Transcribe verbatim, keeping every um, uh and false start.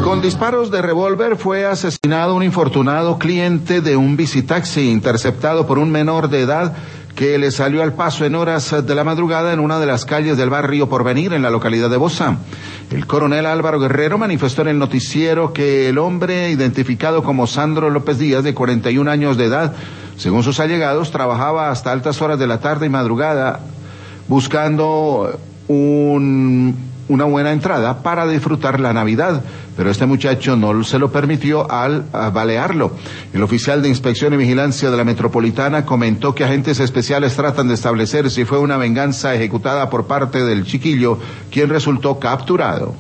Con disparos de revólver fue asesinado un infortunado cliente de un bicitaxi interceptado por un menor de edad que le salió al paso en horas de la madrugada en una de las calles del barrio Porvenir, en la localidad de Bozá. El coronel Álvaro Guerrero manifestó en el noticiero que el hombre, identificado como Sandro López Díaz, de cuarenta y un años de edad, según sus allegados, trabajaba hasta altas horas de la tarde y madrugada buscando un... una buena entrada para disfrutar la Navidad, pero este muchacho no se lo permitió al balearlo. El oficial de Inspección y Vigilancia de la Metropolitana comentó que agentes especiales tratan de establecer si fue una venganza ejecutada por parte del chiquillo, quien resultó capturado.